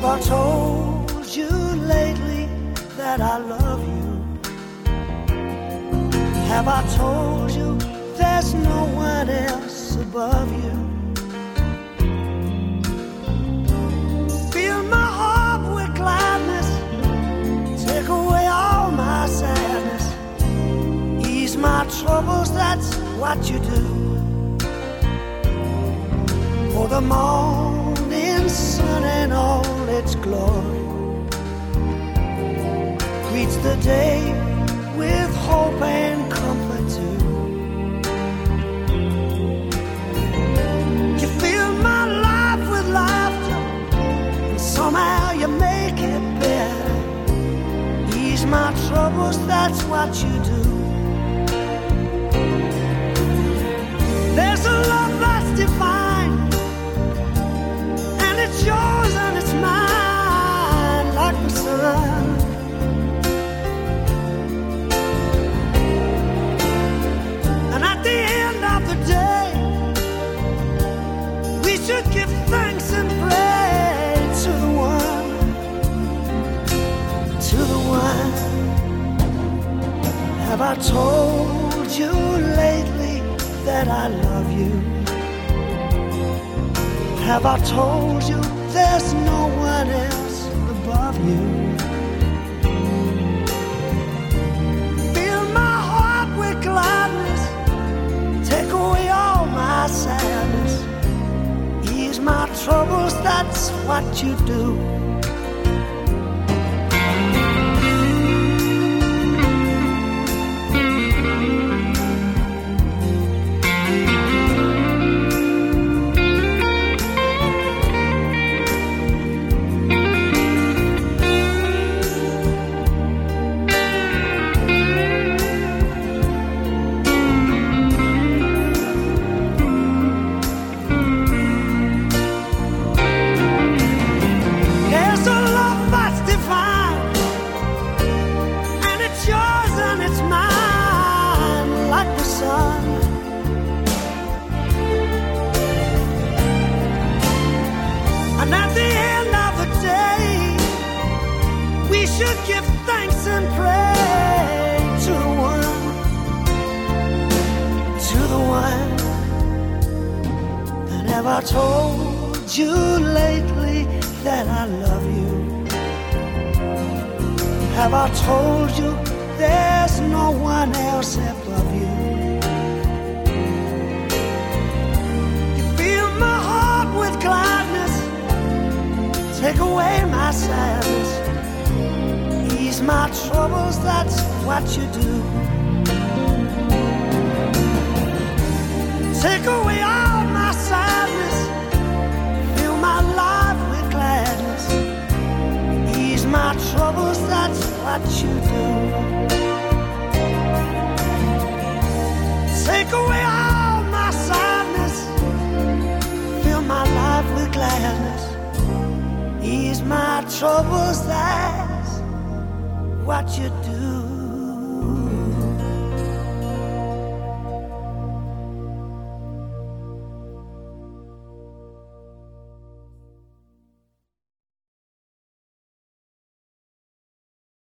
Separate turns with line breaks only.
Have I told you lately that I love you? Have I told you there's no one else above you? Fill my heart with gladness, take away all my sadness, ease my troubles, that's what you do. For the morning sun and all its glory greets the day with hope and comfort too. You fill my life with laughter, and somehow you make it better. Ease my troubles, that's what you do. There's a love that's divine, and it's yours and it's mine like the sun. Should give thanks and pray to the one, to the one. Have I told you lately that I love you? Have I told you there's no one else above you? Fill my heart with gladness, take away all my sadness, my troubles, that's what you do. Should give thanks and pray to the one, to the one. And have I told you lately that I love you? Have I told you there's no one else above you? You fill my heart with gladness, take away my sadness, ease my troubles, that's what you do. Take away all my sadness, fill my life with gladness, ease my troubles, that's what you do. Take away all my sadness, fill my life with gladness, ease my troubles, that's what you do.